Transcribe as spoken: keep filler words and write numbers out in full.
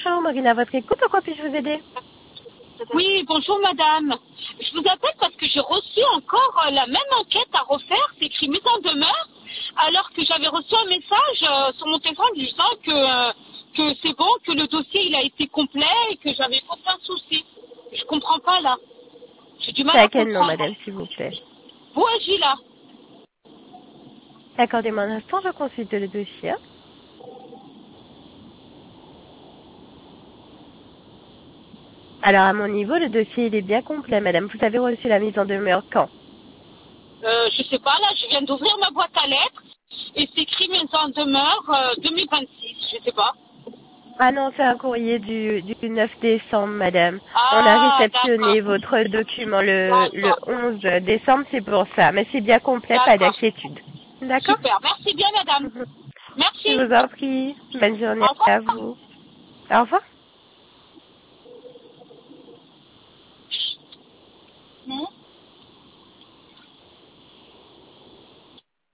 bonjour, Marine à votre écoute, en quoi puis-je vous aider? Oui, bonjour madame. Je vous appelle parce que j'ai reçu encore euh, la même enquête à refaire, c'est écrit mise en demeure, alors que j'avais reçu un message euh, sur mon téléphone disant que, euh, que c'est bon, que le dossier il a été complet et que j'avais aucun souci. Je comprends pas là. J'ai du mal C'est à à quel nom, comprendre. madame, s'il vous plaît? Bouagila. Accordez-moi un instant, je consulte le dossier. Alors, à mon niveau, le dossier, il est bien complet, madame. Vous avez reçu la mise en demeure quand? Euh, je sais pas, là je viens d'ouvrir ma boîte à lettres et c'est écrit mise en demeure euh, deux mille vingt-six, je sais pas. Ah non, c'est un courrier du, du neuf décembre, madame. On a Ah, réceptionné d'accord. votre document le, le D'accord. onze décembre, c'est pour ça. Mais c'est bien complet, pas D'accord. d'inquiétude. D'accord? Super. Merci bien madame. Je Merci. vous en prie. Bonne journée Au à revoir. vous. Au revoir.